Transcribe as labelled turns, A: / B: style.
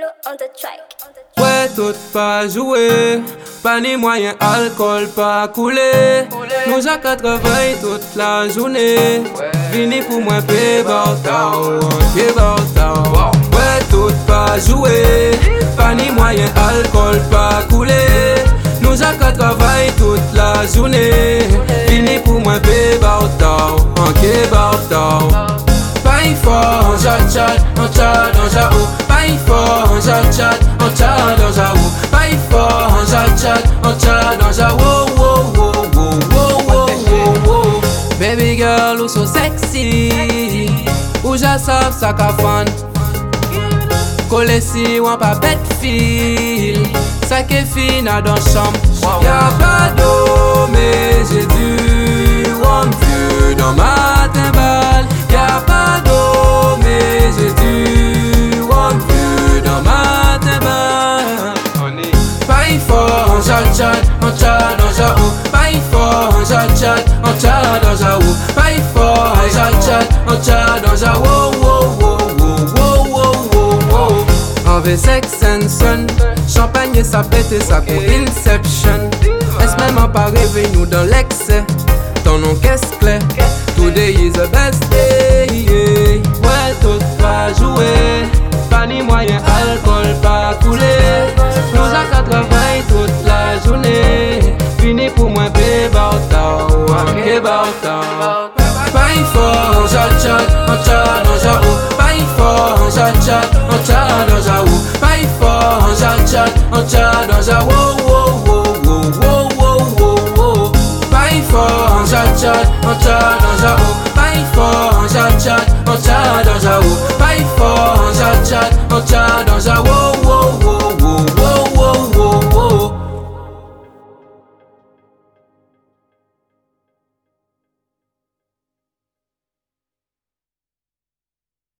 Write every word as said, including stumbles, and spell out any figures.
A: Polo on the track.
B: Ouais, tout pas joué, pas ni moyen, alcool pas coulé. Nous à quatre-vingts toute la journée. Vini pour moi, pé bartao, pé bartao. Ouais, tout pas joué, pas ni moyen, alcool pas coulé. Nous à quatre-vingts toute la journée. Vini pour moi, pé bartao, pé bartao. Pas fort, on chat chat, on chat dans ja ou. Pas fort, on chat chat, on chat dans ja ou. Pas fort, on chat chat, on chat dans ja wo wo wo wo wo wo wo. Baby girl, you so sexy. Ou ja savent ça qu'a fan. Collé si ou pas bête fil. Ça qui fina dans chambre. Y'a pas d'eau mais j'ai du warm vieux dans ma timbale. Y'a pas d'eau mais j'ai du warm vieux dans ma timbale. Pas fort, on chat chat, on chat dans ja ou. Pas fort, on chat chat, on chat dans ja ou. Pas fort, on chat chat, on chat dans ja wo wo wo wo wo wo wo. On veut sex and sun, champagne et ça pète et ça pour Inception. Est-ce même pas rêver nous dans l'excès? Ton nom qu'est-ce clair? Today is the best day, yeah. Ouais, tout pas joué, pas ni moyen, alcool pas coulé. Nous à quatre-vingts toute la journée. Fini pour moi, bé bartao, bé bartao. Pas fort, on chat chat, on chat dans ja ou. Pas fort, on chat chat, on chat dans ja ou. Pas fort, on chat chat, on chat dans ja wo wo wo wo wo wo wo wo. Pas fort, on chat chat, on chat dans ja ou. Pas fort, on chat chat, on chat dans ja ou. Pas fort, on chat chat, on chat dans ja wo.